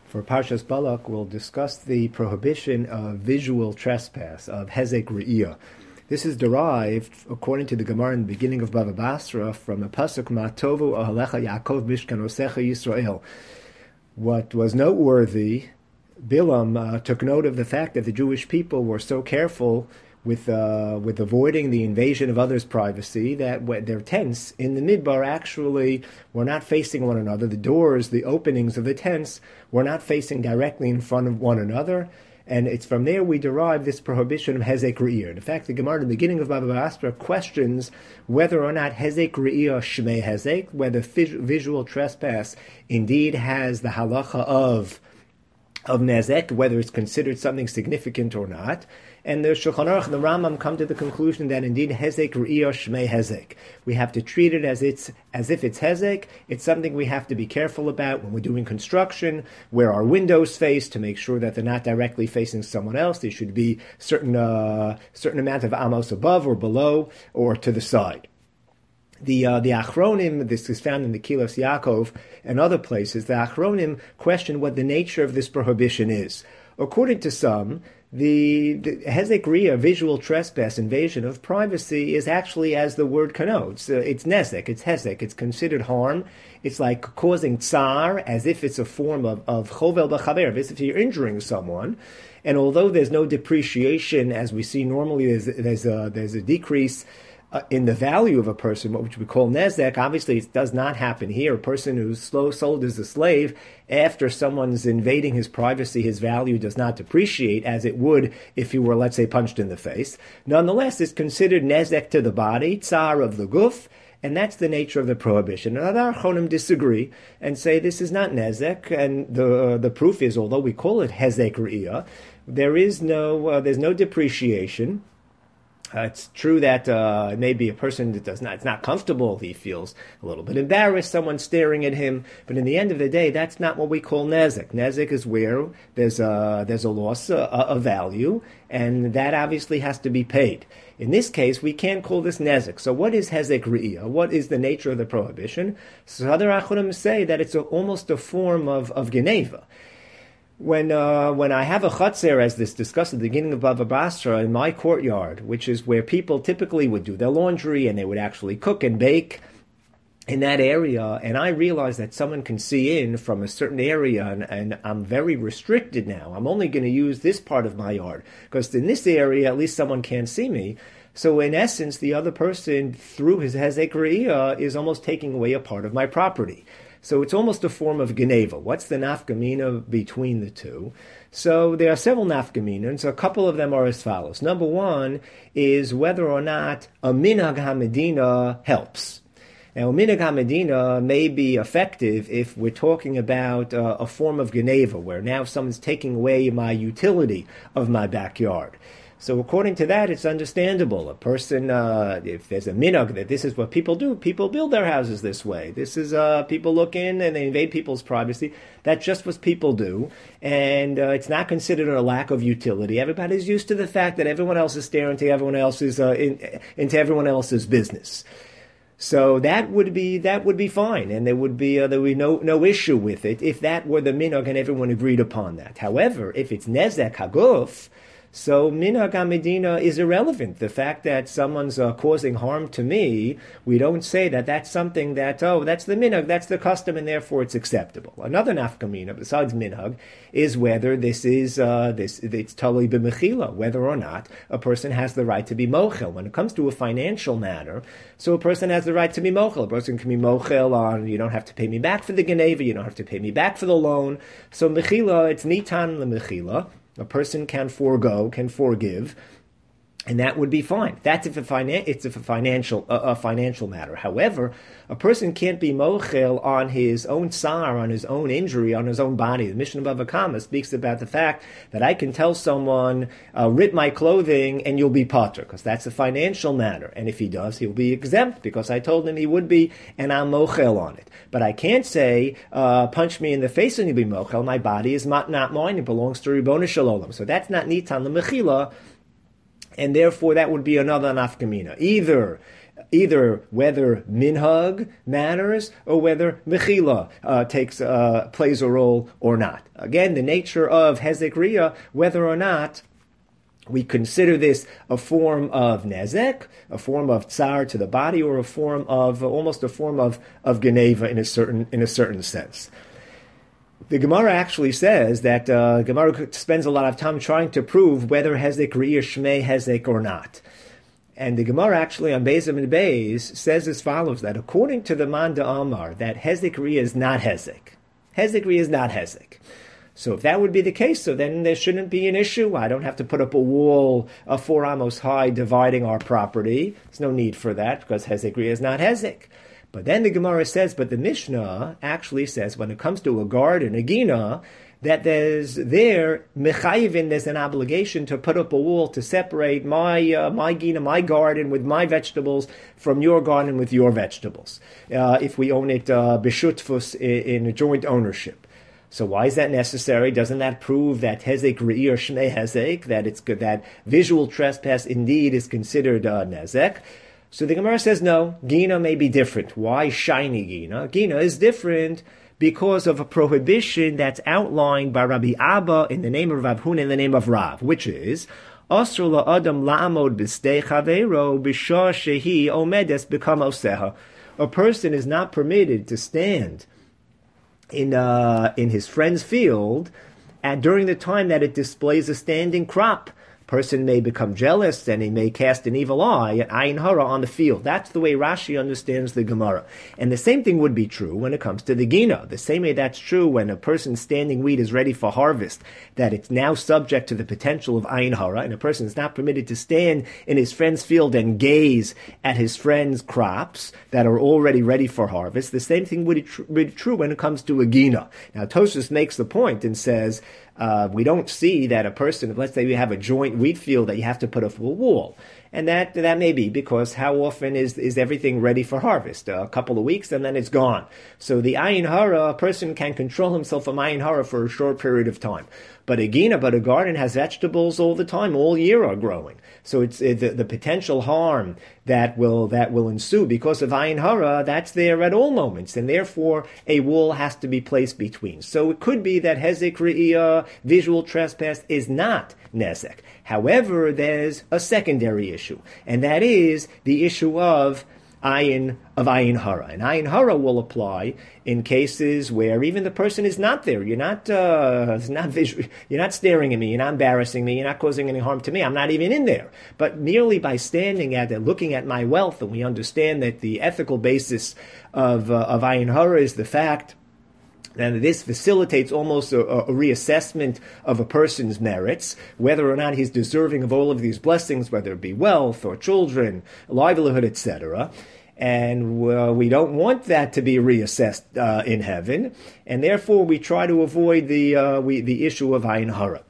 For Parshas Balak, we'll discuss the prohibition of visual trespass, of hezek re'iyah. This is derived, according to the Gemara in the beginning of Bava Basra, from a pasuk Ma'tovu Ahalecha Yaakov Mishkanosecha Yisrael. What was noteworthy, Bilam took note of the fact that the Jewish people were so careful with avoiding the invasion of others' privacy, that their tents in the Midbar actually were not facing one another. The doors, the openings of the tents, were not facing directly in front of one another. And it's from there we derive this prohibition of hezek re'iyah. In fact, the Gemara in the beginning of Bava Basra questions whether or not hezek re'iyah shmei hezek, whether visual trespass indeed has the halacha of nezek, whether it's considered something significant or not. And the Shulchan Aruch and the Rambam come to the conclusion that indeed hezek re'iyah shmei hezek. We have to treat it as if it's hezek. It's something we have to be careful about when we're doing construction, where our windows face, to make sure that they're not directly facing someone else. There should be certain amount of amos above or below or to the side. The Achronim, this is found in the Kilos Yaakov and other places, the Achronim question what the nature of this prohibition is. According to some, the hezek re'iyah, visual trespass, invasion of privacy, is actually, as the word connotes, it's nezek, it's hezek, it's considered harm. It's like causing tsar, as if it's a form of chovel b'chaber, as if you're injuring someone. And although there's no depreciation, as we see normally, there's a decrease in the value of a person, which we call nezek. Obviously, it does not happen here. A person who's sold as a slave, after someone's invading his privacy, his value does not depreciate as it would if he were, let's say, punched in the face. Nonetheless, it's considered nezek to the body, tsar of the guf, and that's the nature of the prohibition. And other Achronim disagree and say this is not nezek, and the proof is, although we call it hezek re'iyah, there's no depreciation. It's true that maybe a person that it's not comfortable, he feels a little bit embarrassed, someone staring at him, but in the end of the day, that's not what we call nezek. Nezek is where there's a loss of value, and that obviously has to be paid. In this case, we can't call this nezek. So what is hezek re'iyah? What is the nature of the prohibition? So other Achurim say that it's almost a form of geneva. When I have a chutzner, as this discussed at the beginning of Bava Basra, in my courtyard, which is where people typically would do their laundry and they would actually cook and bake in that area, and I realize that someone can see in from a certain area, and I'm very restricted now. I'm only going to use this part of my yard, because in this area, at least someone can't see me. So in essence, the other person, through his hezek re'iyah, is almost taking away a part of my property. So it's almost a form of geneva. What's the nafkamina between the two? So there are several nafkaminas. A couple of them are as follows. Number one is whether or not a minhag hamedina helps. Now, minhag hamedina may be effective if we're talking about a form of geneva, where now someone's taking away my utility of my backyard. So according to that, it's understandable. A person, if there's a minhag that this is what people do, people build their houses this way. This is, people look in and they invade people's privacy. That's just what people do. And it's not considered a lack of utility. Everybody's used to the fact that everyone else is staring into everyone else's, into everyone else's business. So that would be fine, and there would be no issue with it if that were the minhag and everyone agreed upon that. However, if it's nezek haguf, so minhag hamedina is irrelevant. The fact that someone's causing harm to me, we don't say that that's something that, that's the minhag, that's the custom, and therefore it's acceptable. Another nafkamina, besides minhag, is whether this is, it's totally b'mechila, whether or not a person has the right to be mochel. When it comes to a financial matter, so a person has the right to be mochel. A person can be mochel on, you don't have to pay me back for the geneva, you don't have to pay me back for the loan. So mechila, it's nitan lemechila. A person can forgive, and that would be fine. That's if it's a financial matter. However, a person can't be mochel on his own tsar, on his own injury, on his own body. The Mishnah Bava Kama speaks about the fact that I can tell someone, rip my clothing and you'll be patur, because that's a financial matter. And if he does, he'll be exempt, because I told him he would be, and I'm mochel on it. But I can't say, punch me in the face and you'll be mochel. My body is not mine. It belongs to Ribbono Shel Olam. So that's not nitan l'mechila, and therefore that would be another nafkamina. Either either whether minhag matters or whether mechila plays a role or not. Again, the nature of hezek riyah, whether or not we consider this a form of nezek, a form of tsar to the body, or almost a form of geneva in a certain sense. The Gemara actually says that Gemara spends a lot of time trying to prove whether hezek riyah shmei hezek or not. And the Gemara actually on Beis and Beis says as follows, that according to the Man Amar, that hezek riyah is not hezek. Hezek riyah is not hezek. So if that would be the case, so then there shouldn't be an issue. I don't have to put up a wall 4 amos high dividing our property. There's no need for that because hezek riyah is not hezek. But then the Gemara says, but the Mishnah actually says when it comes to a garden, a gina, that there's an obligation to put up a wall to separate my gina, my garden with my vegetables from your garden with your vegetables. If we own it b'shutfus in a joint ownership. So why is that necessary? Doesn't that prove that hezek riyah shmei hezek, that it's good, that visual trespass indeed is considered nezek? So the Gemara says no, gina may be different. Why shiny gina? Gina is different because of a prohibition that's outlined by Rabbi Abba in the name of Rav Huna in the name of Rav, which is Asr la'adam la'amod b'stei chaveiro b'shah shehi omedes b'kam oseha. A person is not permitted to stand in his friend's field and during the time that it displays a standing crop. Person may become jealous and he may cast an evil eye at ayin hara on the field. That's the way Rashi understands the Gemara. And the same thing would be true when it comes to the gina. The same way that's true when a person's standing wheat is ready for harvest, that it's now subject to the potential of ayin hara, and a person is not permitted to stand in his friend's field and gaze at his friend's crops that are already ready for harvest. The same thing would be true when it comes to a gina. Now Tosfos makes the point and says, we don't see that a person, let's say we have a joint wheat field that you have to put up a wall. And that may be because how often is everything ready for harvest? A couple of weeks and then it's gone. So the ayin hara, a person can control himself from ayin hara for a short period of time. But a garden has vegetables all the time, all year are growing. So it's the potential harm that will ensue because of ayin hara, that's there at all moments, and therefore a wall has to be placed between. So it could be that hezek riyah, visual trespass, is not nezek. However, there's a secondary issue, and that is the issue of ayin hara. And ayin hara will apply in cases where even the person is not there. You're not you're not staring at me. You're not embarrassing me. You're not causing any harm to me. I'm not even in there. But merely by standing at it, looking at my wealth, and we understand that the ethical basis of ayin hara is the fact and this facilitates almost a reassessment of a person's merits, whether or not he's deserving of all of these blessings, whether it be wealth or children, livelihood, etc. And we don't want that to be reassessed in heaven, and therefore we try to avoid the issue of ayin hara.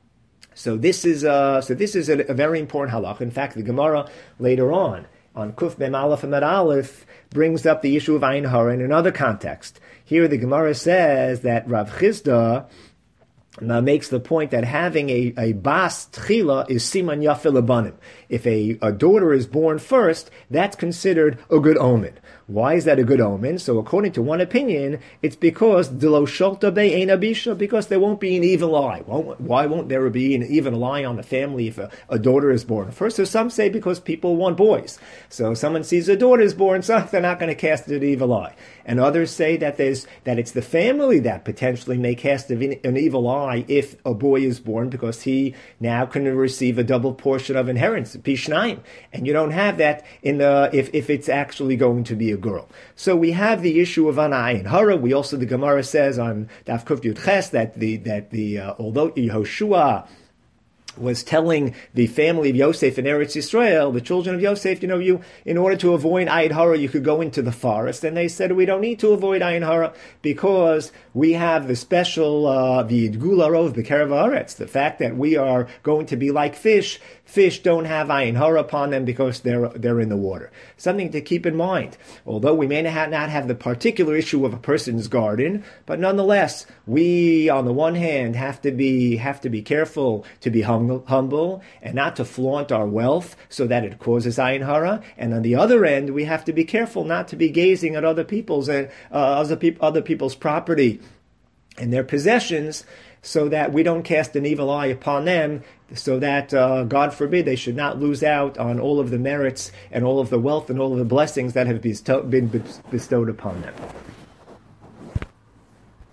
So this is a very important halach. In fact, the Gemara later on Kuf Mem Aleph and Med Aleph brings up the issue of ayin hara in another context. Here the Gemara says that Rav Chisda makes the point that having a bas tchila is siman yafil abanim. If a daughter is born first, that's considered a good omen. Why is that a good omen? So according to one opinion, it's because delo sholta be ein abisha, because there won't be an evil eye. Why won't there be an evil eye on the family if a daughter is born first? So some say because people want boys. So someone sees a daughter is born, so they're not going to cast an evil eye. And others say that it's the family that potentially may cast an evil eye if a boy is born, because he now can receive a double portion of inheritance, pishnayim, and you don't have that if it's actually going to be a girl. So we have the issue of ayin hara. We also, the Gemara says on Daf Kuf Yud Ches that although Yehoshua was telling the family of Yosef in Eretz Yisrael, the children of Yosef, you in order to avoid ayin hara, you could go into the forest. And they said, we don't need to avoid ayin hara because we have the special the Gula Rov B'Kerev Haaretz, the fact that we are going to be like fish. Fish don't have ayin hara upon them because they're in the water. Something to keep in mind. Although we may not have the particular issue of a person's garden, but nonetheless, we on the one hand have to be careful to be humble. humble and not to flaunt our wealth so that it causes ayin hara. And on the other end, we have to be careful not to be gazing at other people's property and their possessions, so that we don't cast an evil eye upon them, so that, God forbid, they should not lose out on all of the merits and all of the wealth and all of the blessings that have been bestowed upon them.